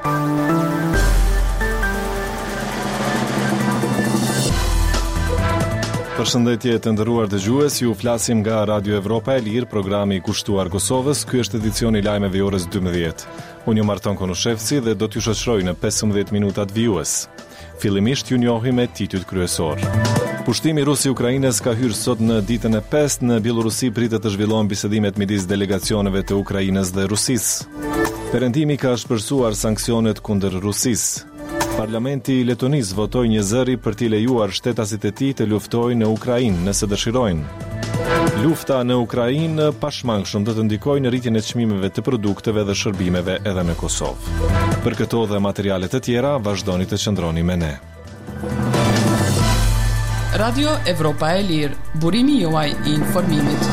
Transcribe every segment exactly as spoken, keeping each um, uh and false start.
Përshëndetje të nderuar dëgjues, ju flasim nga Radio Evropa e Lirë, programi i kushtuar Kosovës. Ky është edicioni i lajmeve i orës dymbëdhjetë. Unë jam Marton Konushevci dhe do t'ju shoqëroj në pesëmbëdhjetë minutat vijues. Fillimisht ju njohim me titujt kryesor. Pushtimi rus i Ukrainës ka hyrë sot në ditën e pestë. Në Bielorusi pritet të zhvillohen bisedimet midis delegacioneve të Ukrainës dhe Rusisë. Perëndimi ka shpërsuar sanksionet kundër Rusisë. Parlamenti i Letonisë votoi një zëri për t'i lejuar shtetasit e tij të luftojnë në Ukrainë nëse dëshirojnë. Lufta në Ukrainë pashmangshëm do të ndikojë në rritjen e çmimeve të produkteve dhe shërbimeve edhe në Kosovë. Për këto dhe materiale të tjera, vazhdoni të qëndroni me ne. Radio Evropa e Lirë, burimi juaj i informimit.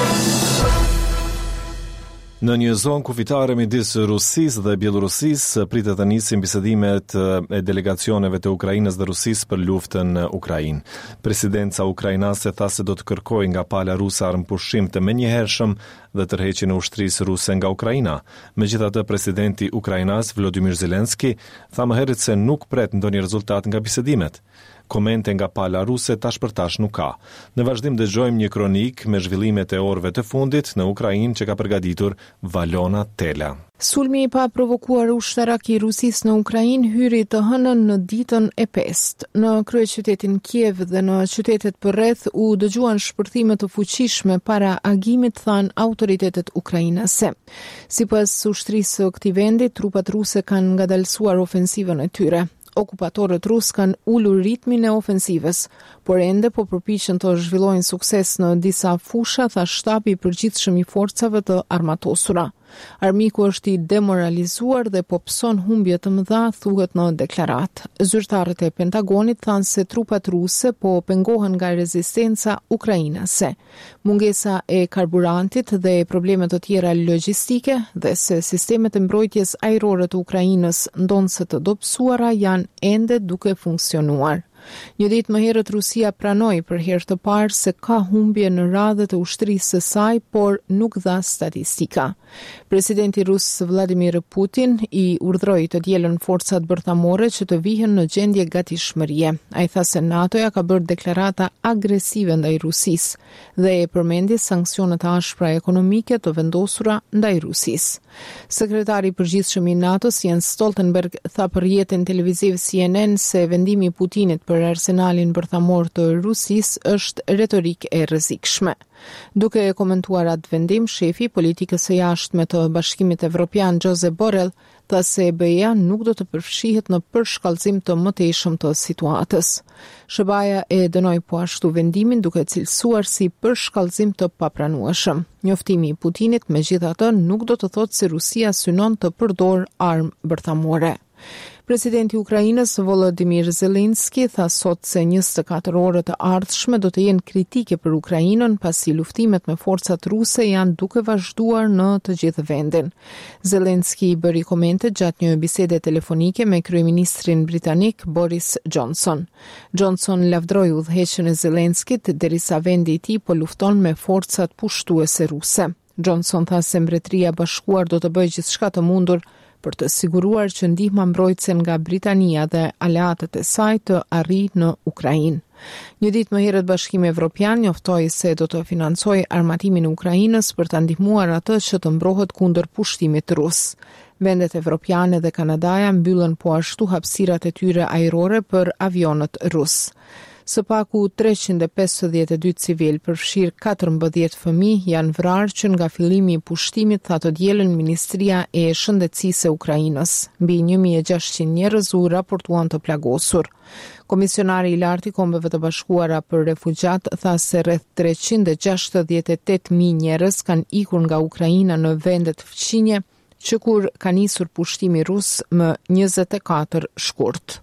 Në një zonë kufitare midis Rusisë dhe Bielorusisë pritet të nisin bisedimet e delegacioneve të Ukrainës dhe Rusisë për luftën në Ukrainë. Presidenca ukrainase tha se do të kërkojë nga pala ruse armëpushim të menjëhershëm dhe tërheqjen e ushtrisë ruse nga Ukraina. Megjithatë, presidenti ukrainas Volodymyr Zelensky tha më herët se nuk pret ndonjë rezultat nga bisedimet. Komente nga pala ruse tash për tash nuk ka. Në vazhdim dëgjojmë një kronik me zhvillimet e orëve të fundit në Ukrainë që ka përgatitur Valona Tela. Sulmi i pa provokuar ushtarak i Rusisë në Ukrainë hyri të hënën në ditën e pestë. Në kryeqytetin Kiev dhe në qytetet përreth u dëgjuan shpërthime të fuqishme para agimit, than autoritetet ukrainase. Sipas ushtrisë së këtij vendi, trupat ruse kanë ngadalësuar ofensivën e tyre. Okupatorët rus kanë ulur ritmin e ofensivës, por ende po përpiqen të zhvillojnë sukses në disa fusha, tha shtabi i përgjithshëm i forcave të armatosura. Armiku është i demoralizuar dhe po pson humbje të mëdha, thuhet në deklaratë. Zyrtarët e Pentagonit thanë se trupat ruse po pengohen nga rezistenca ukrainase, mungesa e karburantit dhe probleme të tjera logjistike dhe se sistemet e mbrojtjes ajrore të Ukrainës ndonse të dobësuara janë ende duke funksionuar. Një ditë më herët Rusia pranoi për herë të parë se ka humbje në radhët e ushtrisë së saj, por nuk dha statistika. Presidenti rus Vladimir Putin i urdhroi të dielën forcat bërthamore që të vihen në gjendje gatishmërie. Ai tha se NATO-ja ka bërë deklarata agresive ndaj Rusisë dhe e përmendi sanksionet ashpra ekonomike të vendosura ndaj Rusisë. Sekretari i përgjithshëm i NATO-s Jens Stoltenberg tha për rrjetin televiziv C N N se vendimi i Putinit për arsenalin bërthamor të Rusisë është retorik e rrezikshme. Duke e komentuar atë vendim, shefi i politikës së jashtme të Bashkimit Evropian Josep Borrell tha se E B E-ja nuk do të përfshihet në përshkallëzim të mëtejshëm të situatës. S B A-ja e dënoi po ashtu vendimin duke cilësuar si përshkallëzim të papranueshëm. Njoftimi i Putinit megjithatë nuk do të thotë se Rusia synon të përdorë armë bërthamore. Presidenti i Ukrainës Volodymyr Zelensky tha sot se njëzet e katër orët e ardhshme do të jenë kritike për Ukrainën pasi luftimet me forcat ruse janë duke vazhduar në të gjithë vendin. Zelensky bëri komente gjatë një bisede telefonike me kryeministrin britanik Boris Johnson. Johnson lavdroi udhëheqjen e Zelenskit derisa vendi i tij po lufton me forcat pushtuese ruse. Johnson tha se Mbretëria e Bashkuar do të bëjë gjithçka të mundur për të siguruar që ndihma mbrojtëse nga Britania dhe aleatët e saj të arrijë në Ukrainë. Një ditë më herët Bashkimi Evropian njoftoi se do të financojë armatimin e Ukrainës për ta ndihmuar atë që të mbrohet kundër pushtimit rus. Vendet evropiane dhe Kanadaja mbyllën po ashtu hapësirat e tyre ajrore për avionët rus. Së paku treqind e pesëdhjetë e dy civil, përfshirë katërmbëdhjetë fëmijë, janë vrarë që nga fillimi i pushtimit, tha të dielën Ministria e Shëndetësisë së Ukrainës. Mbi një mijë e gjashtëqind njerëz u raportuan të plagosur. Komisionari i lartë i Kombeve të Bashkuara për refugjat tha se rreth treqind e gjashtëdhjetë e tetë mijë njerëz kanë ikur nga Ukraina në vendet fqinje, që kur ka nisur pushtimi rus më njëzet e katër shkurt.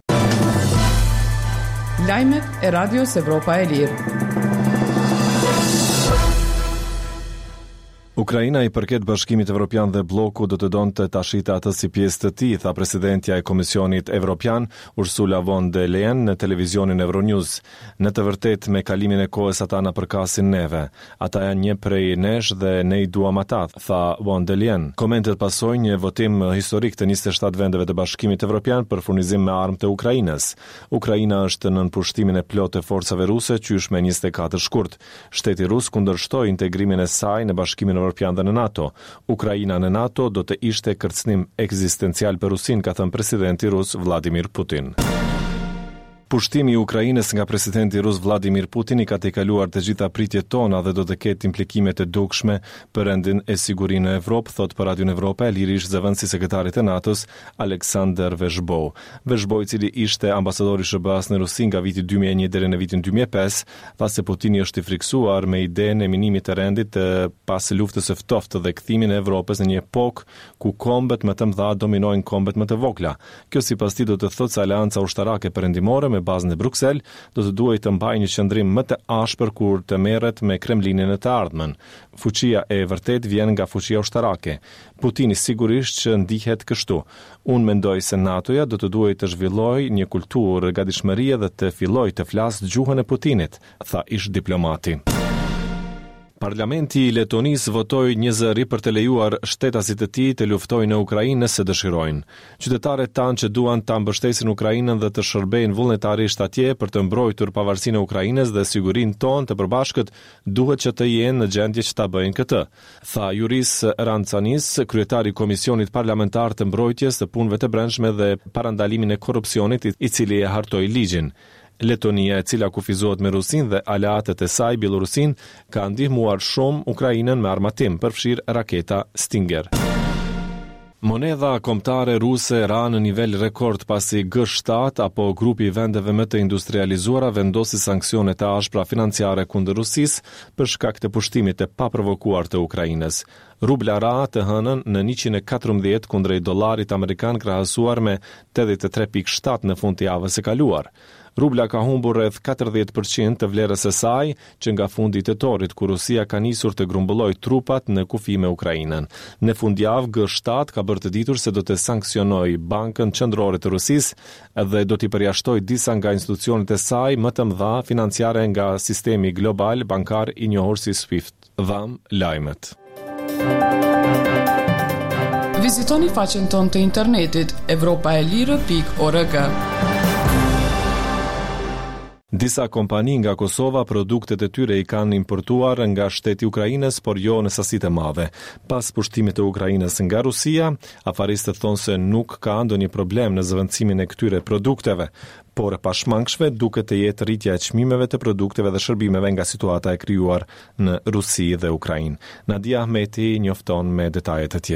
Lajmet e Radios Evropa e Lirë. Ukraina i përket Bashkimit Evropian dhe bloku do të donte ta shite atë si pjesë të tij, tha presidentja e Komisionit Evropian Ursula von der Leyen në televizionin Euronews. Në të vërtetë me kalimin e kohës ata na përkasin neve. Ata janë një prej nesh dhe ne i duam ata, tha von der Leyen. Komentet pasojnë një votim historik të njëzet e shtatë vendeve të Bashkimit Evropian për furnizim me armë të Ukrainës. Ukraina është nën pushtimin e plotë të forcave ruse qysh me njëzet e katër shkurt. Shteti rus kundërshtoi integrimin e saj në Bashkimin Evropian dhe në NATO. Ukraina në NATO do të ishte kërcënim ekzistencial për Rusin, ka thënë presidenti rus Vladimir Putin. Pushtimi i Ukrainës nga presidenti rus Vladimir Putin i ka tejkaluar të gjitha pritjet tona dhe do të ketë implikime të dukshme për rendin e sigurisë në Evropë, thot për Radion Evropa lirisht zëvendësi sekretarit të NATO-s Aleksandr Veshbov. Veshbov, i cili ishte ambasadori i S B A-s në Rusi nga viti dy mijë e një deri në vitin dy mijë e pesë, tha se Putini është i friksuar me idenë e minimit të rendit të pas luftës së ftohtë dhe kthimin e Evropës në një epokë ku kombet më të mëdha dominojnë kombet më të vogla. Kjo sipas tij do të thotë se Aleanca Ushtarake Perëndimore me bazën e Bruksel do të duhet të mbajë një qëndrim më të ashpër kur të merret me Kremlinin në të ardhmen. Fuqia e vërtet vjen nga fuqia ushtarake. Putini sigurisht që ndihet kështu. Unë mendoj se NATO-ja do të duhet të zhvillojë një kulturë gatishmërie dhe të fillojë të flasë gjuhën e Putinit, tha ish diplomati. Parlamenti i Letonisë votoi një zëri për të lejuar shtetasit të tij të luftojnë në Ukrainë nëse dëshirojnë. Qytetarët tanë që duan ta mbështesin Ukrainën dhe të shërbejnë vullnetarisht atje për të mbrojtur pavarësinë e Ukrainës dhe sigurinë tonë të përbashkët, duhet që të jenë në gjendje që ta bëjnë këtë, tha Juris Rancanis, kryetari i Komisionit Parlamentar të Mbrojtjes të Punëve të Brendshme dhe Parandalimin e Korrupsionit, i cili e hartoi ligjin. Letonia, e cila kufizohet me Rusin dhe aleatët e saj Bielorusin, ka ndihmuar shumë Ukrainën me armatim, përfshirë raketa Stinger. Monedha kombëtare ruse ra në nivel rekord pasi G shtat apo grupi i vendeve më të industrializuara vendosi sanksione të ashpra financiare kundër Rusisë për shkak të pushtimit të paprovokuar të Ukrainës. Rubla ra të hënën në njëqind e katërmbëdhjetë kundrejt dollarit amerikan krahasuar me tetëdhjetë e tre pikë shtat në fund të javës së kaluar. Rubla ka humbur rreth katërdhjetë përqind të vlerës së saj që nga fundi i tetorit, kur Rusia ka nisur të grumbullojë trupat në kufi me Ukrainën. Në fundjavë G shtat ka bërë të ditur se do të sanksionojë Bankën Qendrore të Rusisë dhe do t'i përjashtojë disa nga institucionet e saj më të mëdha financiare nga sistemi global bankar i njohur si SWIFT. Dham lajmet. Vizitoni faqen tonë të internetit evropaelire pikë org. Disa kompani nga Kosova produktet e tyre i kanë importuar nga shteti i Ukrainës, por jo në sasitë e mëdha. Pas pushtimit të Ukrainës nga Rusia, afaristët thonë se nuk ka ndonjë problem në zëvendësimin e këtyre produkteve, por e pashmangshme duket të jetë rritja e çmimeve të produkteve dhe shërbimeve nga situata e krijuar në Rusi dhe Ukrainë. Nadia Ahmeti njofton me detajet e tjera.